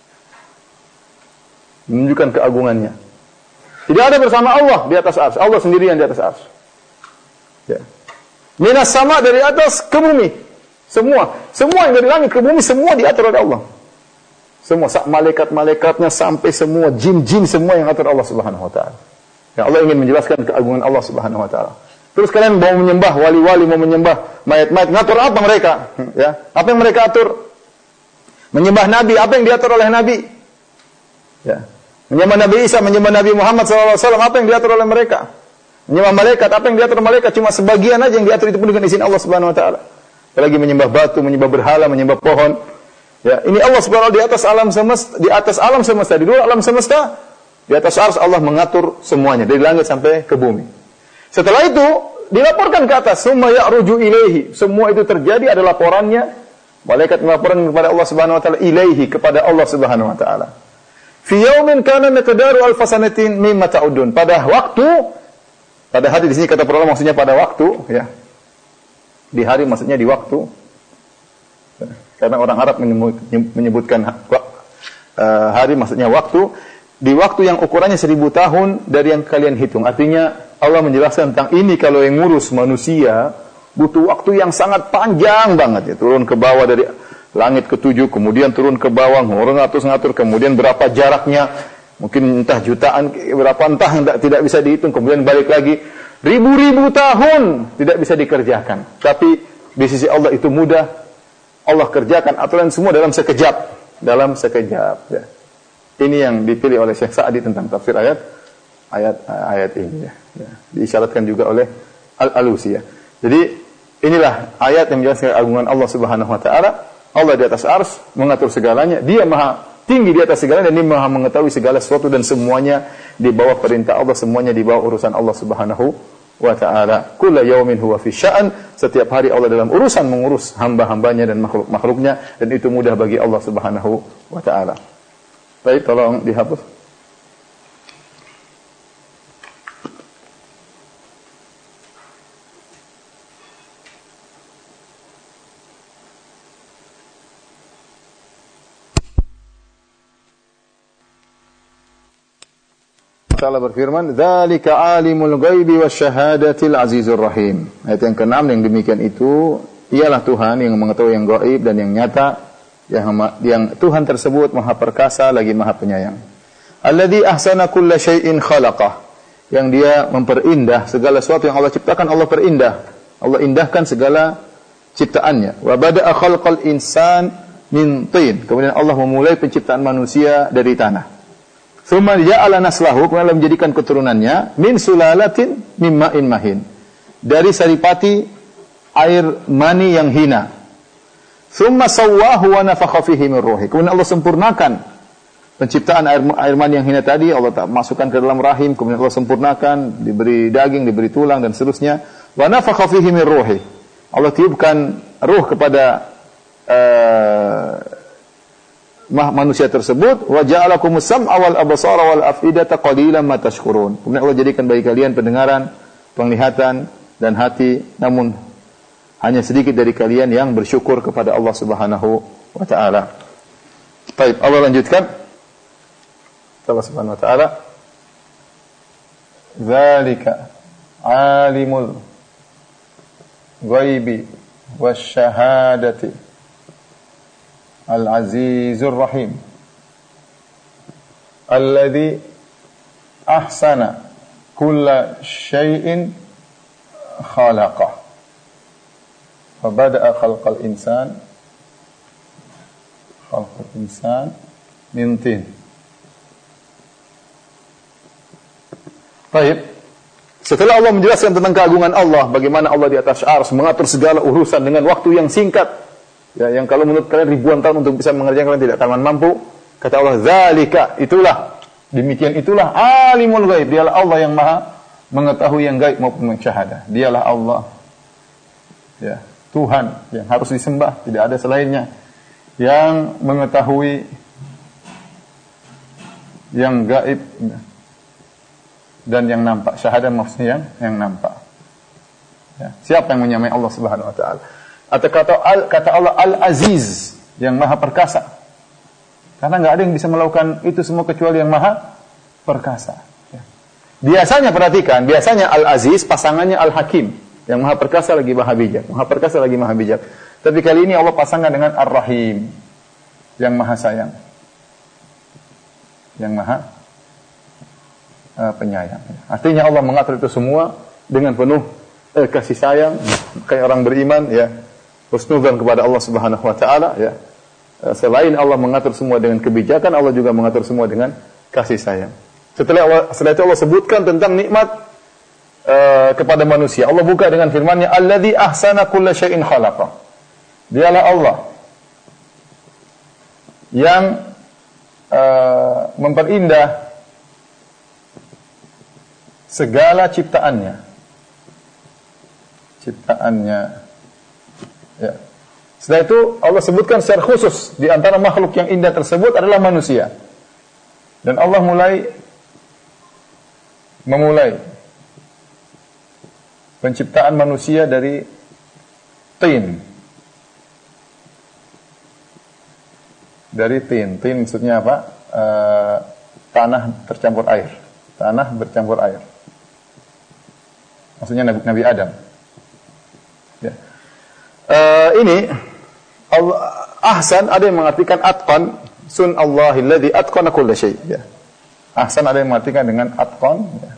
Menunjukkan keagungannya. Tidak ada bersama Allah di atas arsy. Allah sendirian di atas arsy. Ya. Minas sama, dari atas ke bumi. Semua yang dari langit ke bumi semua diatur oleh Allah. Semua malaikat-malaikatnya sampai semua jin-jin semua yang atur Allah Subhanahu wa taala. Ya, Allah ingin menjelaskan keagungan Allah Subhanahu wa taala. Terus kalian mau menyembah wali-wali, mau menyembah mayat-mayat, ngatur apa mereka? Ya, apa yang mereka atur? Menyembah nabi, apa yang diatur oleh nabi? Ya. Menyembah Nabi Isa, menyembah Nabi Muhammad SAW, apa yang diatur oleh mereka? Menyembah malaikat, apa yang diatur malaikat? Cuma sebagian aja yang diatur, itu pun dengan izin Allah Subhanahu wa taala. Apalagi menyembah batu, menyembah berhala, menyembah pohon. Ya, ini Allah Subhanahu wa taala di atas alam semesta, di luar alam semesta, di atas arsy Allah mengatur semuanya dari langit sampai ke bumi. Setelah itu dilaporkan ke atas, summa ya'ruju ilaihi. Semua itu terjadi, ada laporannya. Malaikat melaporkan kepada Allah Subhanahu wa taala, ilaihi, kepada Allah Subhanahu wa taala. Fi yaumin kana miqdaru alfasanatin mimma ta'udun. Pada hari di sini kata para ulama maksudnya pada waktu, ya. Di hari maksudnya di waktu. Karena orang Arab menyebutkan hari maksudnya waktu, di waktu yang ukurannya 1000 tahun dari yang kalian hitung. Artinya Allah menjelaskan tentang ini, kalau yang ngurus manusia butuh waktu yang sangat panjang banget ya, turun ke bawah dari langit ke-7, kemudian turun ke bawah, ngatur, kemudian berapa jaraknya, mungkin entah jutaan, berapa entah yang tidak bisa dihitung, kemudian balik lagi, ribu-ribu tahun tidak bisa dikerjakan. Tapi di sisi Allah itu mudah, Allah kerjakan aturan semua dalam sekejap. Ya. Ini yang dipilih oleh Syekh Sa'di tentang tafsir ayat ini. Ya. Diisyaratkan juga oleh Al-Alusi. Ya. Jadi inilah ayat yang menjelaskan keagungan Allah Subhanahu wa taala. Allah di atas arsy mengatur segalanya. Dia maha tinggi di atas segalanya, dan Dia maha mengetahui segala sesuatu, dan semuanya di bawah perintah Allah, semuanya di bawah urusan Allah Subhanahu wa ta'ala. Kullu yaumin huwa fi sya'an. Setiap hari Allah dalam urusan mengurus hamba-hambanya dan makhluk-makhluknya, dan itu mudah bagi Allah Subhanahu wa ta'ala. Baik, tolong dihapus. wa taala berfirman, "Dzalika alimul ghaibi wasyahadatil azizur rahim." Ayat yang ke-6 yang demikian itu, ialah Tuhan yang mengetahui yang gaib dan yang nyata, yang Tuhan tersebut Maha Perkasa lagi Maha Penyayang. Alladzi ahsana kulla syai'in khalaqah, yang dia memperindah segala sesuatu yang Allah ciptakan, Allah perindah. Allah indahkan segala ciptaannya. Wa bada'a khalqal insan min tin. Kemudian Allah memulai penciptaan manusia dari tanah. Tsumma ja'ala naslahu, kemudian Allah menjadikan keturunannya min sulalatin mim ma'in mahin. Dari saripati air mani yang hina. Tsumma sawwahu wa nafakha fihi min ruhi. Kemudian Allah sempurnakan penciptaan air mani yang hina tadi, Allah tak masukkan ke dalam rahim, kemudian Allah sempurnakan, diberi daging, diberi tulang dan seterusnya. Wa nafakha fihi min ruhi. Allah tiupkan ruh kepada manusia tersebut. Wa ja'alakumus sam'a wal absara wal af'idata qalilan ma tashkurun. Kemudian Allah jadikan bagi kalian pendengaran, penglihatan dan hati, namun hanya sedikit dari kalian yang bersyukur kepada Allah Subhanahu wa taala. Baik, Allah lanjutkan. Allah Subhanahu wa taala, "Dzalika alimul ghaibi wasyahadati Al-Azizur Rahim alladzi ahsana kulla syai'in khalaqah fa bada'a khalqal insan min tin." Baik. Setelah Allah menjelaskan tentang keagungan Allah, bagaimana Allah di atas arsy mengatur segala urusan dengan waktu yang singkat, ya, yang kalau menurut kalian ribuan tahun untuk bisa mengerjakan kalian tidak akan mampu. Kata Allah, "Dzalika," itulah, demikian itulah alimul ghaib. Dialah Allah yang Maha mengetahui yang gaib maupun yang syahadah. Dialah Allah, ya, Tuhan yang harus disembah, tidak ada selainnya, yang mengetahui yang gaib dan yang nampak. Syahadah maksudnya yang nampak. Ya, siapa yang menyamai Allah Subhanahu wa taala? Atau kata Allah Al-Aziz, yang Maha Perkasa. Karena enggak ada yang bisa melakukan itu semua kecuali yang Maha Perkasa. Ya. Biasanya perhatikan, biasanya Al-Aziz pasangannya Al-Hakim, yang Maha Perkasa lagi Maha Bijak. Maha Perkasa lagi Maha Bijak. Tapi kali ini Allah pasangkan dengan Ar-Rahim, yang Maha Sayang. Yang Maha Penyayang. Artinya Allah mengatur itu semua dengan penuh kasih sayang, kayak orang beriman, ya, husnudzan kepada Allah Subhanahu wa taala, ya. Selain Allah mengatur semua dengan kebijakan, Allah juga mengatur semua dengan kasih sayang. Setelah itu Allah sebutkan tentang nikmat kepada manusia. Allah buka dengan firman-Nya, "Alladzi ahsana kulla syai'in khalaqa." Dialah Allah yang memperindah segala ciptaannya. Ya. Setelah itu Allah sebutkan secara khusus di antara makhluk yang indah tersebut adalah manusia. Dan Allah memulai penciptaan manusia dari tin. Dari tin. Tin maksudnya apa? Tanah bercampur air. Tanah bercampur air. Maksudnya Nabi Adam. Ya. Ini Allah, ahsan ada yang mengartikan atqan, sun Allahil ladzi atqana kulla syai'. Ya. Ahsan ada yang mengartikan dengan atqan. Ya.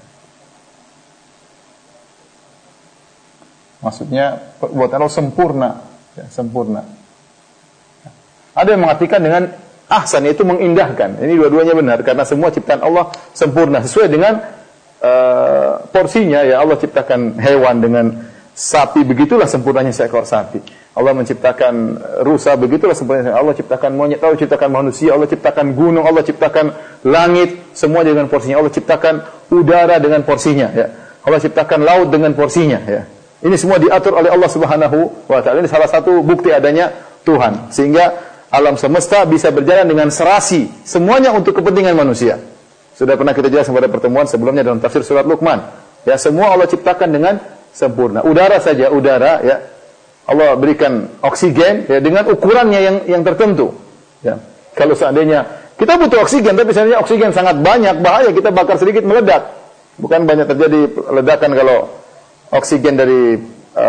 Maksudnya buat Allah sempurna, ya, sempurna. Ada yang mengartikan dengan ahsan, yaitu mengindahkan. Ini dua-duanya benar karena semua ciptaan Allah sempurna sesuai dengan porsinya. Ya, Allah ciptakan hewan dengan sapi, begitulah sempurnanya seekor sapi. Allah menciptakan rusa, begitulah sempurnanya. Allah ciptakan monyet, Allah ciptakan manusia, Allah ciptakan gunung, Allah ciptakan langit, semua dengan porsinya. Allah ciptakan udara dengan porsinya. Ya. Allah ciptakan laut dengan porsinya. Ya. Ini semua diatur oleh Allah Subhanahu wa taala. Ini salah satu bukti adanya Tuhan, sehingga alam semesta bisa berjalan dengan serasi, semuanya untuk kepentingan manusia. Sudah pernah kita jelaskan pada pertemuan sebelumnya dalam tafsir surat Luqman. Ya, semua Allah ciptakan dengan sempurna. Udara saja, udara, ya, Allah berikan oksigen, ya, dengan ukurannya yang tertentu. Ya. Kalau seandainya Kita butuh oksigen, tapi sebenarnya oksigen sangat banyak, bahaya kita bakar sedikit meledak. Bukan banyak terjadi ledakan kalau oksigen dari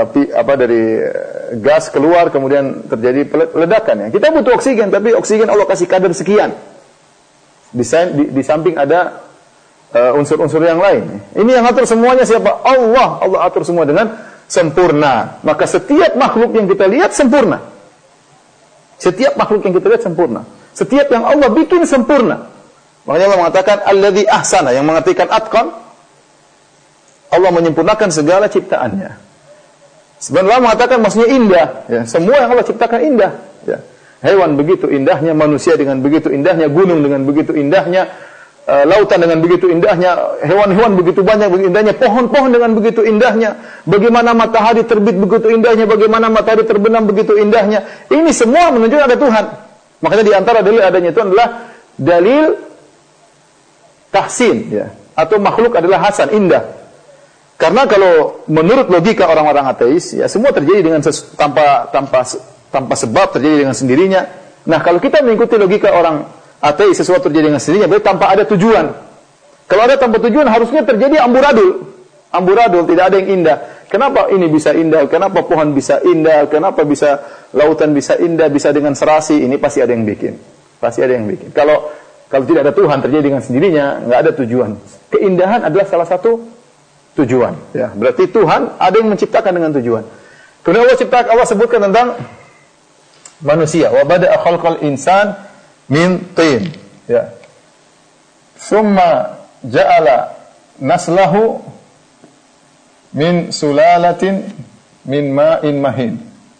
gas keluar kemudian terjadi ledakan ya. Kita butuh oksigen, tapi oksigen Allah kasih kadar sekian. Di samping ada unsur-unsur yang lain. Ini yang atur semuanya siapa? Allah. Allah atur semua dengan sempurna. Maka setiap makhluk yang kita lihat sempurna. Setiap makhluk yang kita lihat sempurna. Setiap yang Allah bikin sempurna. Makanya Allah mengatakan alladzi ahsana, yang mengartikan atqan. Allah menyempurnakan segala ciptaannya. Sebenarnya Allah mengatakan maksudnya indah. Ya, semua yang Allah ciptakan indah. Ya. Hewan begitu indahnya, manusia dengan begitu indahnya, gunung dengan begitu indahnya, lautan dengan begitu indahnya, hewan-hewan begitu banyak begitu indahnya, pohon-pohon dengan begitu indahnya, bagaimana matahari terbit begitu indahnya, bagaimana matahari terbenam begitu indahnya. Ini semua menunjukkan ada Tuhan. Makanya di antara dalil adanya itu adalah dalil tahsin, ya, atau makhluk adalah hasan, indah. Karena kalau menurut logika orang-orang ateis, ya semua terjadi dengan tanpa sebab, terjadi dengan sendirinya. Nah, kalau kita mengikuti logika orang ateis, sesuatu terjadi dengan sendirinya, berarti tanpa ada tujuan. Kalau ada tanpa tujuan, harusnya terjadi amburadul. Amburadul, tidak ada yang indah. Kenapa ini bisa indah? Kenapa pohon bisa indah? Kenapa bisa lautan bisa indah? Bisa dengan serasi? Ini pasti ada yang bikin. Pasti ada yang bikin. Kalau tidak ada Tuhan, terjadi dengan sendirinya, nggak ada tujuan. Keindahan adalah salah satu tujuan. Ya, berarti Tuhan ada yang menciptakan dengan tujuan. Kemudian Allah sebutkan tentang manusia. Wa bada'a khalqal insan min tin. Ya. Summa ja'ala naslahu min sulalatin min ma'in mahin.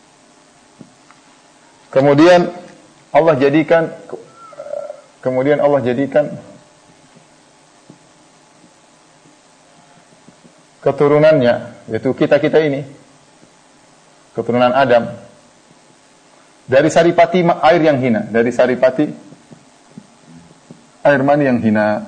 Kemudian Allah jadikan keturunannya, yaitu kita ini, keturunan Adam, dari saripati air yang hina, dari saripati air mani yang hina,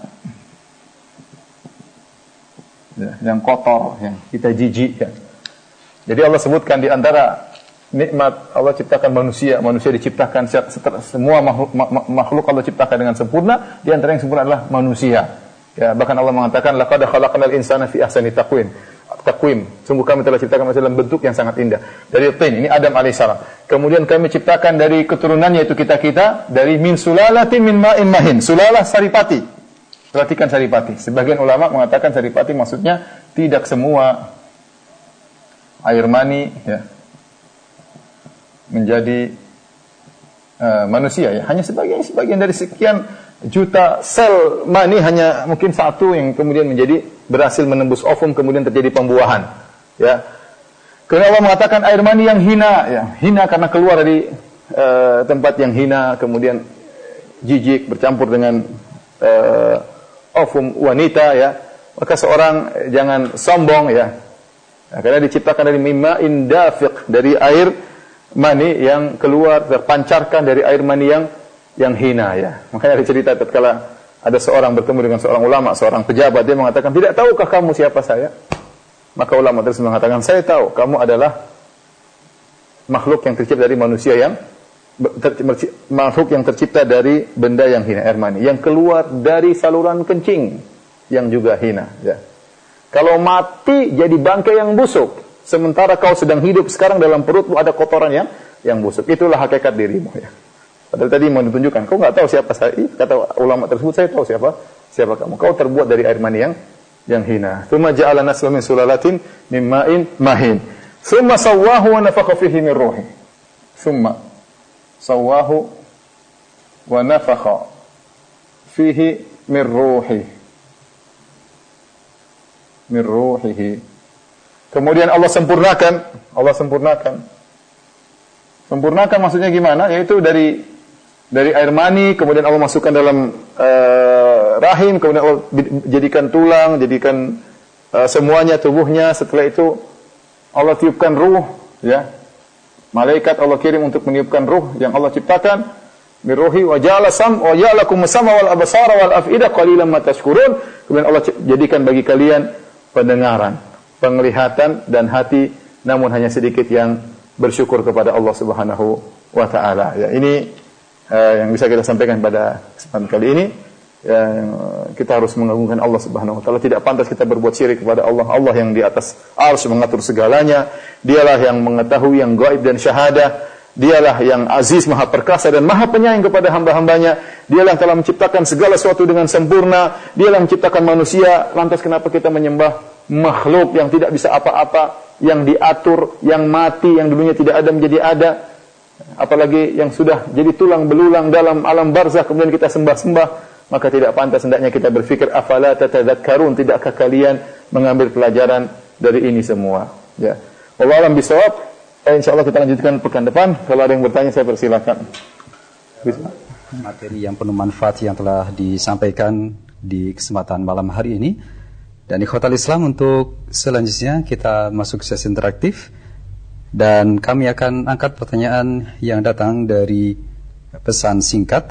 ya, yang kotor, yang kita jijik. Ya. Jadi Allah sebutkan di antara nikmat Allah ciptakan manusia diciptakan semua makhluk Allah ciptakan dengan sempurna. Di antara yang sempurna adalah manusia. Ya, bahkan Allah mengatakan laqad khalaqnal insana fi ahsani taqwim. Sungguh kami telah ciptakan manusia dalam bentuk yang sangat indah. Dari tin, ini Adam alaihissalam. Kemudian kami ciptakan dari keturunannya yaitu kita dari min sulalatin min ma'in mahin. Sulalah saripati. Perhatikan saripati. Sebagian ulama mengatakan saripati maksudnya tidak semua air mani ya menjadi manusia ya. Hanya sebagian dari sekian juta sel mani, hanya mungkin satu yang kemudian berhasil menembus ovum, kemudian terjadi pembuahan. Ya. Karena Allah mengatakan air mani yang hina, ya, hina karena keluar dari tempat yang hina, kemudian jijik bercampur dengan ovum wanita, ya. Maka seorang jangan sombong, ya. Nah, karena diciptakan dari mima'in dafiq, dari air mani yang keluar terpancarkan dari air mani yang hina, ya. Makanya ada cerita tatkala ada seorang bertemu dengan seorang ulama, seorang pejabat, dia mengatakan, "Tidak tahukah kamu siapa saya?" Maka ulama tersebut mengatakan, "Saya tahu, kamu adalah makhluk yang tercipta dari manusia makhluk yang tercipta dari benda yang hina, air mani, yang keluar dari saluran kencing yang juga hina, ya. Kalau mati jadi bangkai yang busuk, sementara kau sedang hidup sekarang dalam perutmu ada kotoran yang busuk. Itulah hakikat dirimu, ya." Padahal tadi mau ditunjukkan, kau nggak tahu siapa saya. Kata ulama tersebut, saya tahu siapa kamu. Kau terbuat dari air mani yang hina. Tsumma ja'ala naslahu min sulalatin min ma'in mahin. Tsumma sawwahu wa nafakha fihi min ruhi. Tsumma sawwahu wa nafakha fihi min ruhi. Min ruhihi. Kemudian Allah sempurnakan. Sempurnakan maksudnya gimana? Yaitu dari air mani, kemudian Allah masukkan dalam rahim, kemudian Allah jadikan tulang, jadikan semuanya tubuhnya. Setelah itu Allah tiupkan ruh, ya. Malaikat Allah kirim untuk meniupkan ruh yang Allah ciptakan. Miruhi wa ja'ala wa ja'alakum as-sam'a wal absara wal af'ida qalilan ma tashkurun. Kemudian Allah jadikan bagi kalian pendengaran, penglihatan dan hati, namun hanya sedikit yang bersyukur kepada Allah Subhanahu wa taala. Ya, ini yang bisa kita sampaikan pada kesempatan kali ini, ya, kita harus mengagungkan Allah Subhanahu wa taala. Tidak pantas kita berbuat syirik kepada Allah. Allah yang di atas arsy mengatur segalanya. Dialah yang mengetahui yang gaib dan syahadah. Dialah yang aziz, maha perkasa dan maha penyayang kepada hamba-hambanya. Dialah yang telah menciptakan segala sesuatu dengan sempurna. Dialah yang menciptakan manusia. Lantas kenapa kita menyembah makhluk yang tidak bisa apa-apa, yang diatur, yang mati, yang dulunya tidak ada menjadi ada, apalagi yang sudah jadi tulang belulang dalam alam barzakh kemudian kita sembah-sembah? Maka tidak pantas hendaknya kita berfikir, afala tatadzakkarun, tidakkah kalian mengambil pelajaran dari ini semua? Ya. Wallahu a'lam bishawab. Insyaallah kita lanjutkan pekan depan. Kalau ada yang bertanya saya persilakan. Bisa. Materi yang penuh manfaat yang telah disampaikan di kesempatan malam hari ini. Dan ikhwatal Islam, untuk selanjutnya kita masuk sesi interaktif dan kami akan angkat pertanyaan yang datang dari pesan singkat.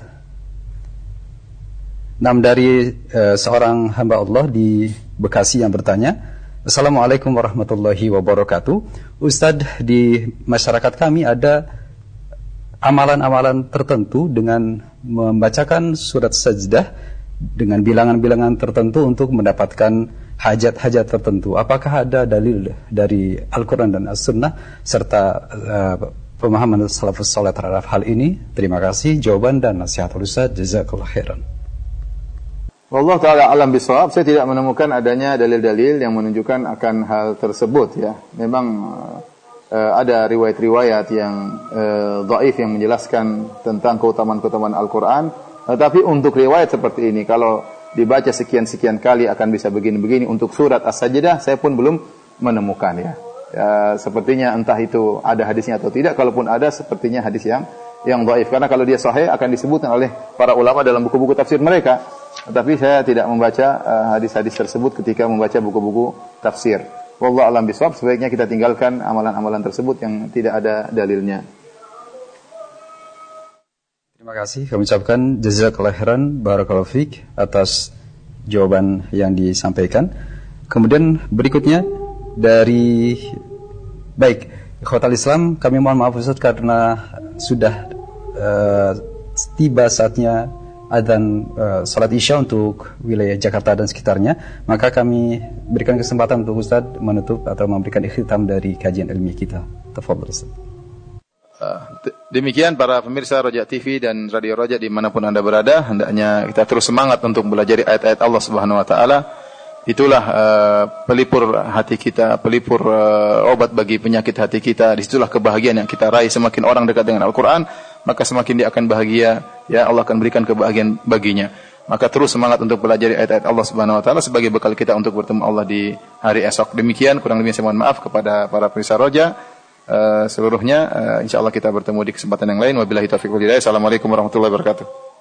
Dari seorang hamba Allah di Bekasi yang bertanya, Assalamualaikum warahmatullahi wabarakatuh. Ustadz, di masyarakat kami ada amalan-amalan tertentu dengan membacakan surat sajdah dengan bilangan-bilangan tertentu untuk mendapatkan hajat-hajat tertentu. Apakah ada dalil dari Al-Quran dan As-Sunnah serta pemahaman salafus saleh terhadap hal ini? Terima kasih jawaban dan nasihat Ustadz. Jazakallahu khairan. Wallahu ta'ala alam bisawab. Saya tidak menemukan adanya dalil-dalil yang menunjukkan akan hal tersebut, ya. Memang ada riwayat-riwayat yang dhaif yang menjelaskan tentang keutamaan-keutamaan Al-Quran. Tetapi untuk riwayat seperti ini, kalau dibaca sekian-sekian kali akan bisa begini-begini, untuk surat As-Sajdah saya pun belum menemukan, ya. Sepertinya entah itu ada hadisnya atau tidak. Kalaupun ada, sepertinya hadis yang dhaif. Karena kalau dia sahih akan disebutkan oleh para ulama dalam buku-buku tafsir mereka. Tetapi saya tidak membaca hadis-hadis tersebut ketika membaca buku-buku tafsir. Wallahu a'lam bishawab. Sebaiknya kita tinggalkan amalan-amalan tersebut yang tidak ada dalilnya. Terima kasih. Kami ucapkan jazakallahu khairan, barakallahu fiik atas jawaban yang disampaikan. Kemudian berikutnya dari ikhwatal Islam, kami mohon maaf Ustaz karena sudah tiba saatnya adzan salat Isya untuk wilayah Jakarta dan sekitarnya, maka kami berikan kesempatan untuk Ustaz menutup atau memberikan ikhtitam dari kajian ilmiah kita. Tafadhol Ustaz. Demikian para pemirsa Roja TV dan Radio Roja dimanapun Anda berada, hendaknya kita terus semangat untuk belajar ayat-ayat Allah Subhanahu wa taala. Itulah pelipur hati kita, pelipur obat bagi penyakit hati kita. Disitulah kebahagiaan yang kita raih. Semakin orang dekat dengan Al-Quran, maka semakin dia akan bahagia. Ya, Allah akan berikan kebahagiaan baginya. Maka terus semangat untuk belajar ayat-ayat Allah Subhanahu wa taala sebagai bekal kita untuk bertemu Allah di hari esok. Demikian, kurang lebihnya saya mohon maaf kepada para pemirsa Roja seluruhnya. Insyaallah kita bertemu di kesempatan yang lain. Wabillahi taufiq wal hidayah. Assalamualaikum warahmatullahi wabarakatuh.